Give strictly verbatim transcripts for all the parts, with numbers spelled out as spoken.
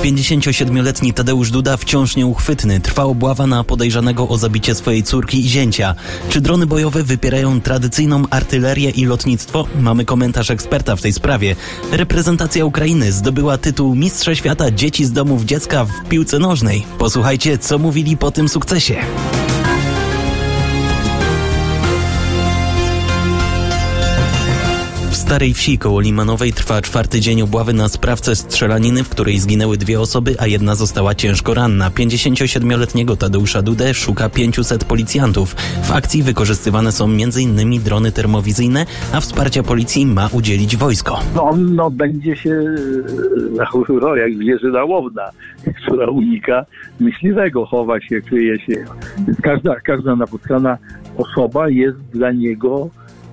pięćdziesięciosiedmioletni Tadeusz Duda wciąż nieuchwytny. Trwa obława na podejrzanego o zabicie swojej córki i zięcia. Czy drony bojowe wypierają tradycyjną artylerię i lotnictwo? Mamy komentarz eksperta w tej sprawie. Reprezentacja Ukrainy zdobyła tytuł Mistrza Świata Dzieci z Domów Dziecka w piłce nożnej. Posłuchajcie, co mówili po tym sukcesie. W Starej Wsi koło Limanowej trwa czwarty dzień obławy na sprawcę strzelaniny, w której zginęły dwie osoby, a jedna została ciężko ranna. pięćdziesięciosiedmioletniego Tadeusza Dudę szuka pięciuset policjantów. W akcji wykorzystywane są między innymi drony termowizyjne, a wsparcia policji ma udzielić wojsko. No on no, będzie się zachowywał jak zwierzyna łowna, która unika myśliwego, chowa się, kryje się. Każda, każda napotkana osoba jest dla niego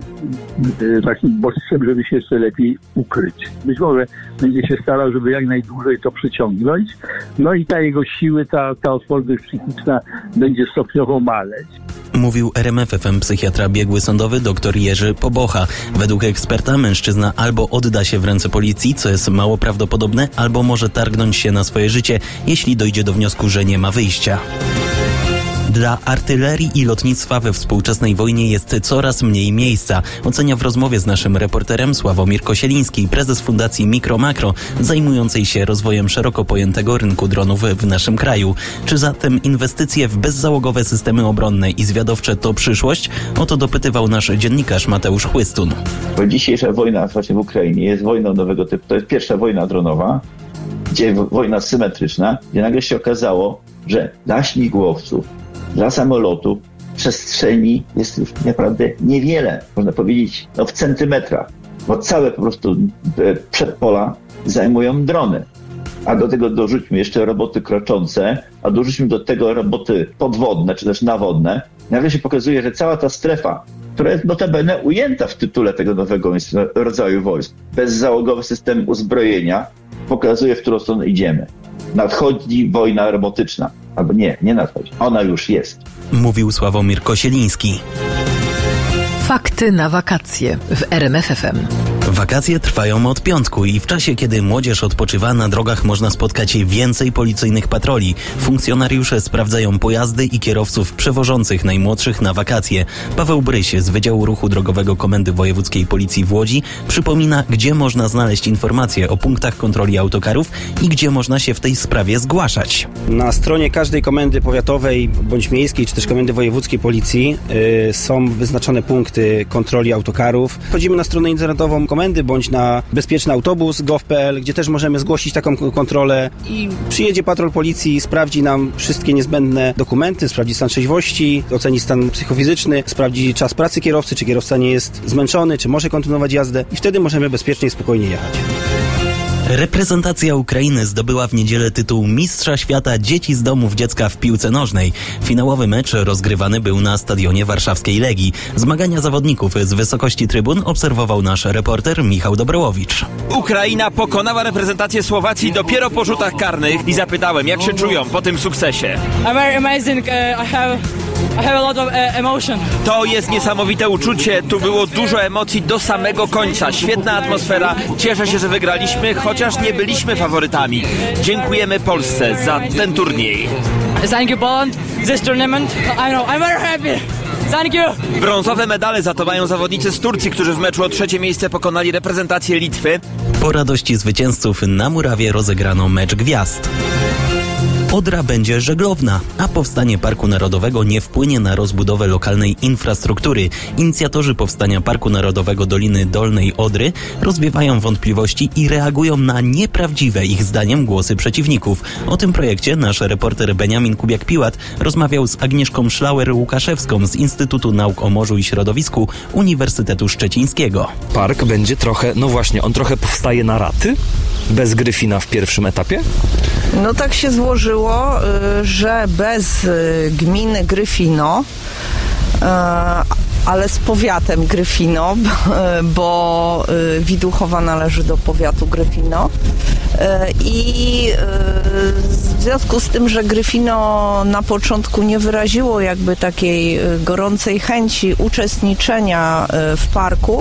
takim bodźcem, żeby się jeszcze lepiej ukryć. Być może będzie się starał, żeby jak najdłużej to przyciągnąć. No i ta jego siły, ta, ta odporność psychiczna będzie stopniowo maleć. Mówił R M F F M psychiatra biegły sądowy dr Jerzy Pobocha. Według eksperta mężczyzna albo odda się w ręce policji, co jest mało prawdopodobne, albo może targnąć się na swoje życie, jeśli dojdzie do wniosku, że nie ma wyjścia. Dla artylerii i lotnictwa we współczesnej wojnie jest coraz mniej miejsca, ocenia w rozmowie z naszym reporterem Sławomir Kosieliński, prezes Fundacji Mikro-Makro, zajmującej się rozwojem szeroko pojętego rynku dronów w naszym kraju. Czy zatem inwestycje w bezzałogowe systemy obronne i zwiadowcze to przyszłość? O to dopytywał nasz dziennikarz Mateusz Chłystun. Bo dzisiejsza wojna właśnie w Ukrainie jest wojną nowego typu. To jest pierwsza wojna dronowa, gdzie wojna symetryczna, gdzie nagle się okazało, że dla śmigłowców, dla samolotu przestrzeni jest już naprawdę niewiele, można powiedzieć, no w centymetrach, bo całe po prostu przedpola zajmują drony. A do tego dorzućmy jeszcze roboty kroczące, a dorzućmy do tego roboty podwodne, czy też nawodne. Nagle się pokazuje, że cała ta strefa, która jest notabene ujęta w tytule tego nowego rodzaju wojsk, bezzałogowy system uzbrojenia, pokazuje, w którą stronę idziemy. Nadchodzi wojna robotyczna. Albo nie, nie nadchodzi. Ona już jest. Mówił Sławomir Kosieliński. Fakty na wakacje w R M F F M. Wakacje trwają od piątku i w czasie, kiedy młodzież odpoczywa, na drogach można spotkać więcej policyjnych patroli. Funkcjonariusze sprawdzają pojazdy i kierowców przewożących najmłodszych na wakacje. Paweł Bryś z Wydziału Ruchu Drogowego Komendy Wojewódzkiej Policji w Łodzi przypomina, gdzie można znaleźć informacje o punktach kontroli autokarów i gdzie można się w tej sprawie zgłaszać. Na stronie każdej komendy powiatowej bądź miejskiej, czy też komendy wojewódzkiej policji yy, są wyznaczone punkty kontroli autokarów. Wchodzimy na stronę internetową komendy bądź na bezpieczny autobus gov kropka p l, gdzie też możemy zgłosić taką kontrolę i przyjedzie patrol policji, sprawdzi nam wszystkie niezbędne dokumenty, sprawdzi stan trzeźwości, oceni stan psychofizyczny, sprawdzi czas pracy kierowcy, czy kierowca nie jest zmęczony, czy może kontynuować jazdę i wtedy możemy bezpiecznie i spokojnie jechać. Reprezentacja Ukrainy zdobyła w niedzielę tytuł Mistrza Świata Dzieci z Domów Dziecka w piłce nożnej. Finałowy mecz rozgrywany był na stadionie warszawskiej Legii. Zmagania zawodników z wysokości trybun obserwował nasz reporter Michał Dobrołowicz. Ukraina pokonała reprezentację Słowacji dopiero po rzutach karnych i zapytałem, jak się czują po tym sukcesie. I'm very amazing. Uh, I have I have a lot of uh, emotion. To jest niesamowite uczucie. Tu było dużo emocji do samego końca. Świetna atmosfera. Cieszę się, że wygraliśmy, chociaż nie byliśmy faworytami. Dziękujemy Polsce za ten turniej. Thank you, Poland. This tournament. I know. I'm very happy. Thank you. Brązowe medale za to mają zawodnicy z Turcji, którzy w meczu o trzecie miejsce pokonali reprezentację Litwy. Po radości zwycięzców na murawie rozegrano mecz gwiazd. Odra będzie żeglowna, a powstanie Parku Narodowego nie wpłynie na rozbudowę lokalnej infrastruktury. Inicjatorzy powstania Parku Narodowego Doliny Dolnej Odry rozwiewają wątpliwości i reagują na nieprawdziwe ich zdaniem głosy przeciwników. O tym projekcie nasz reporter Beniamin Kubiak-Piłat rozmawiał z Agnieszką Szlauer-Łukaszewską z Instytutu Nauk o Morzu i Środowisku Uniwersytetu Szczecińskiego. Park będzie trochę, no właśnie, on trochę powstaje na raty? Bez Gryfina w pierwszym etapie? No tak się złożyło, że bez gminy Gryfino ale z powiatem Gryfino, bo Widuchowa należy do powiatu Gryfino. I w związku z tym, że Gryfino na początku nie wyraziło jakby takiej gorącej chęci uczestniczenia w parku,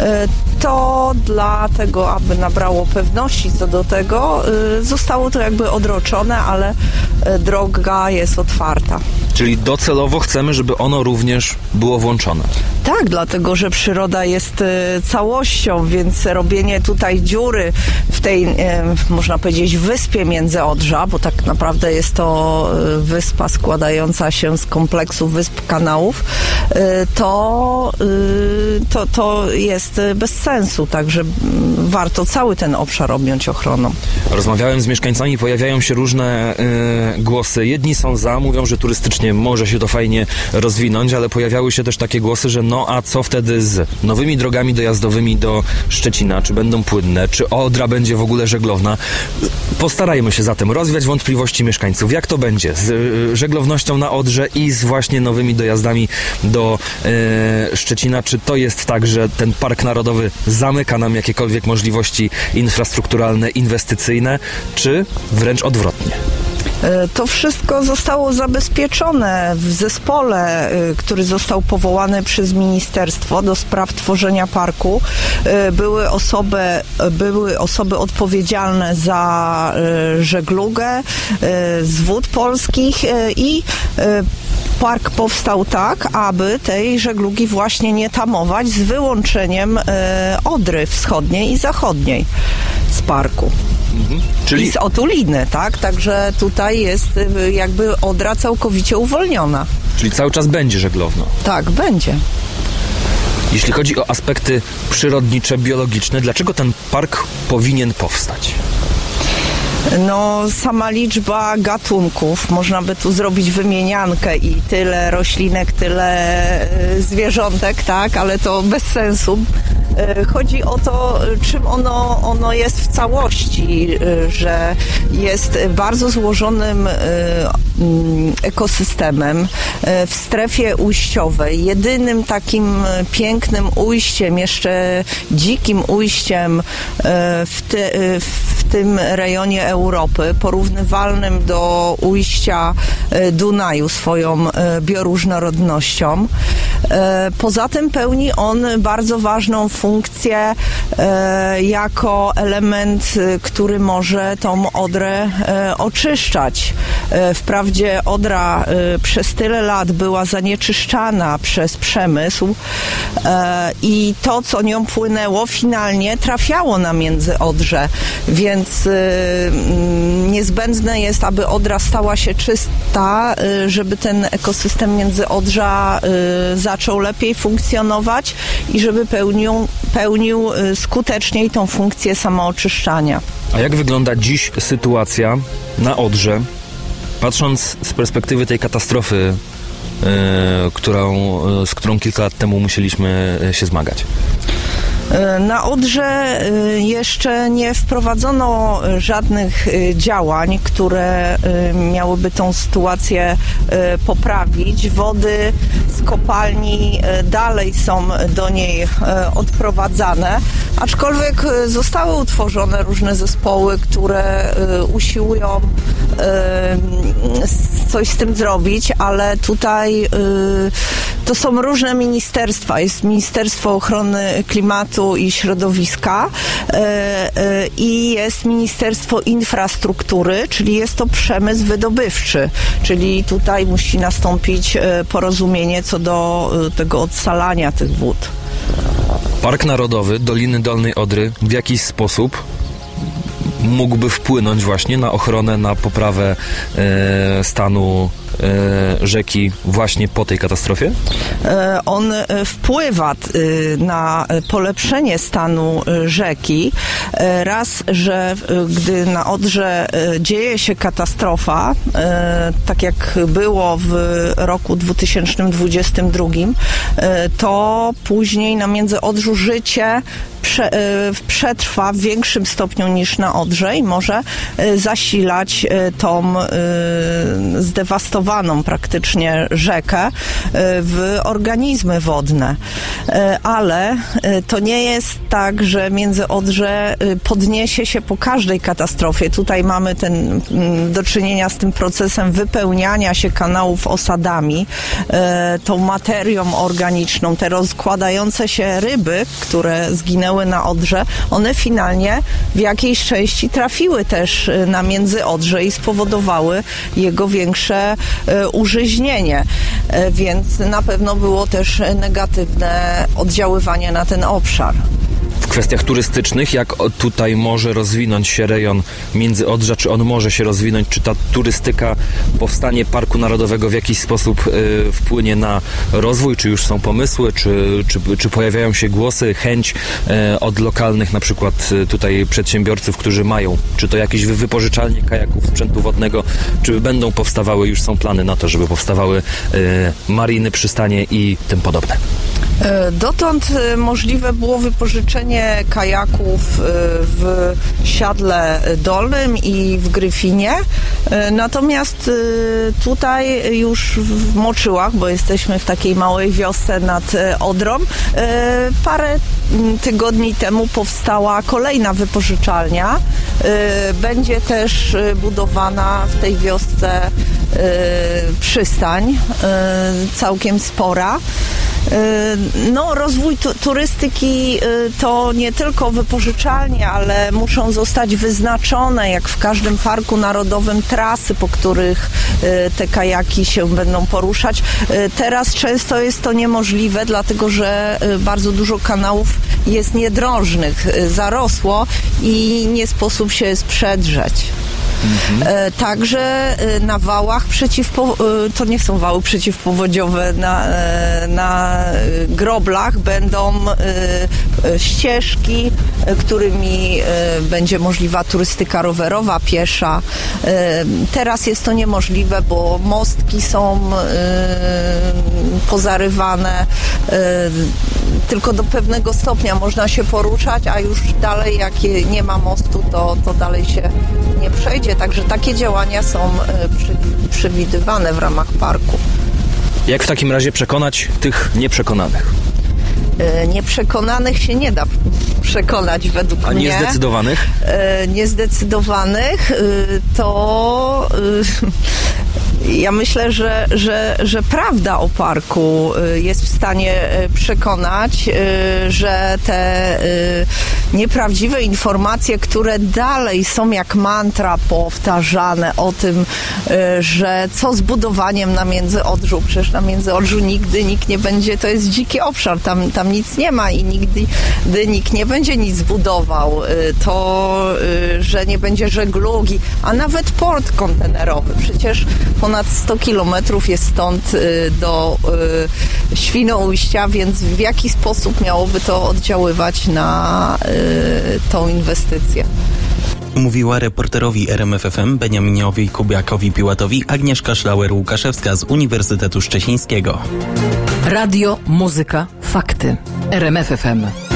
to dlatego, aby nabrało pewności co do tego, zostało to jakby odroczone, ale droga jest otwarta. Czyli docelowo chcemy, żeby ono również było włączone. Tak, dlatego, że przyroda jest całością, więc robienie tutaj dziury w tej, można powiedzieć, wyspie Międzyodrza, bo tak naprawdę jest to wyspa składająca się z kompleksu wysp, kanałów, to, to, to jest bez sensu, także warto cały ten obszar objąć ochroną. Rozmawiałem z mieszkańcami, pojawiają się różne y, głosy. Jedni są za, mówią, że turystycznie może się to fajnie rozwinąć, ale pojawiały się też takie głosy, że no a co wtedy z nowymi drogami dojazdowymi do Szczecina? Czy będą płynne? Czy Odra będzie w ogóle żeglowna? Postarajmy się zatem rozwiać wątpliwości mieszkańców. Jak to będzie z y, żeglownością na Odrze i z właśnie nowymi dojazdami do y, Szczecina? Czy to jest tak, że ten Park Narodowy zamyka nam jakiekolwiek możliwości infrastrukturalne, inwestycyjne, czy wręcz odwrotnie? To wszystko zostało zabezpieczone w zespole, który został powołany przez ministerstwo do spraw tworzenia parku. Były osoby, były osoby odpowiedzialne za żeglugę z wód polskich i park powstał tak, aby tej żeglugi właśnie nie tamować, z wyłączeniem Odry wschodniej i zachodniej z parku. Mhm. Czyli... I z otuliny, tak? Także tutaj jest jakby Odra całkowicie uwolniona. Czyli cały czas będzie żeglowno. Tak, będzie. Jeśli chodzi o aspekty przyrodnicze, biologiczne, dlaczego ten park powinien powstać? No, sama liczba gatunków, można by tu zrobić wymieniankę i tyle roślinek, tyle zwierzątek, tak, ale to bez sensu. Chodzi o to, czym ono, ono jest w całości, że jest bardzo złożonym ekosystemem w strefie ujściowej. Jedynym takim pięknym ujściem, jeszcze dzikim ujściem w, ty, w tym rejonie Europy, porównywalnym do ujścia Dunaju swoją bioróżnorodnością. Poza tym pełni on bardzo ważną funkcję jako element, który może tą Odrę oczyszczać. Wprawdzie Odra przez tyle lat była zanieczyszczana przez przemysł i to, co nią płynęło, finalnie trafiało na Międzyodrze, więc niezbędne jest, aby Odra stała się czysta, żeby ten ekosystem Międzyodrza zaczął lepiej funkcjonować i żeby pełnił, pełnił skuteczniej tą funkcję samooczyszczania. A jak wygląda dziś sytuacja na Odrze, patrząc z perspektywy tej katastrofy, yy, którą, z którą kilka lat temu musieliśmy się zmagać? Na Odrze jeszcze nie wprowadzono żadnych działań, które miałyby tą sytuację poprawić. Wody z kopalni dalej są do niej odprowadzane, aczkolwiek zostały utworzone różne zespoły, które usiłują coś z tym zrobić, ale tutaj to są różne ministerstwa. Jest Ministerstwo Ochrony Klimatu i Środowiska i jest Ministerstwo Infrastruktury, czyli jest to przemysł wydobywczy, czyli tutaj musi nastąpić porozumienie co do tego odsalania tych wód. Park Narodowy Doliny Dolnej Odry w jakiś sposób mógłby wpłynąć właśnie na ochronę, na poprawę e, stanu e, rzeki właśnie po tej katastrofie? E, on wpływa e, na polepszenie stanu rzeki. E, raz, że e, gdy na Odrze e, dzieje się katastrofa, e, tak jak było w roku dwa tysiące dwudziestym drugim, e, to później na Międzyodrzu życie prze, przetrwa w większym stopniu niż na Odrze i może zasilać tą zdewastowaną praktycznie rzekę w organizmy wodne. Ale to nie jest tak, że Międzyodrze podniesie się po każdej katastrofie. Tutaj mamy ten, do czynienia z tym procesem wypełniania się kanałów osadami, tą materią organiczną, te rozkładające się ryby, które zginęły na Odrze, one finalnie w jakiejś części trafiły też na Międzyodrze i spowodowały jego większe użyźnienie. Więc na pewno było też negatywne oddziaływanie na ten obszar. W kwestiach turystycznych, jak tutaj może rozwinąć się rejon Międzyodrza, czy on może się rozwinąć, czy ta turystyka, powstanie Parku Narodowego w jakiś sposób y, wpłynie na rozwój, czy już są pomysły, czy, czy, czy pojawiają się głosy, chęć y, od lokalnych na przykład y, tutaj przedsiębiorców, którzy mają, czy to jakieś wypożyczalnie kajaków, sprzętu wodnego, czy będą powstawały, już są plany na to, żeby powstawały y, mariny, przystanie i tym podobne. Dotąd możliwe było wypożyczenie kajaków w Siadle Dolnym i w Gryfinie. Natomiast tutaj już w Moczyłach, bo jesteśmy w takiej małej wiosce nad Odrą, parę tygodni temu powstała kolejna wypożyczalnia. Będzie też budowana w tej wiosce przystań, całkiem spora. No, rozwój tu- turystyki to nie tylko wypożyczalnie, ale muszą zostać wyznaczone, jak w każdym parku narodowym, trasy, po których te kajaki się będą poruszać. Teraz często jest to niemożliwe, dlatego że bardzo dużo kanałów jest niedrążnych, zarosło i nie sposób się sprzedrzeć. Mhm. Także na wałach przeciwpo... to nie są wały przeciwpowodziowe, na, na groblach będą ścieżki, którymi będzie możliwa turystyka rowerowa, piesza. Teraz jest to niemożliwe, bo mostki są pozarywane. Tylko do pewnego stopnia można się poruszać, a już dalej, jak nie ma mostu, to, to dalej się nie przejdzie. Także takie działania są przewidywane w ramach parku. Jak w takim razie przekonać tych nieprzekonanych? Nieprzekonanych się nie da przekonać według A mnie. A niezdecydowanych? Niezdecydowanych to... Ja myślę, że, że, że prawda o parku jest w stanie przekonać, że te nieprawdziwe informacje, które dalej są jak mantra powtarzane o tym, że co z budowaniem na Międzyodrzu, przecież na Międzyodrzu nigdy nikt nie będzie, to jest dziki obszar, tam, tam nic nie ma i nigdy nikt nie będzie nic budował, to, że nie będzie żeglugi, a nawet port kontenerowy, przecież ponad sto kilometrów jest stąd do y, Świnoujścia, więc w jaki sposób miałoby to oddziaływać na y, tą inwestycję? Mówiła reporterowi R M F F M Beniaminowi Kubiakowi-Piłatowi Agnieszka Szlauer-Łukaszewska z Uniwersytetu Szczecińskiego. Radio, muzyka, fakty. R M F F M.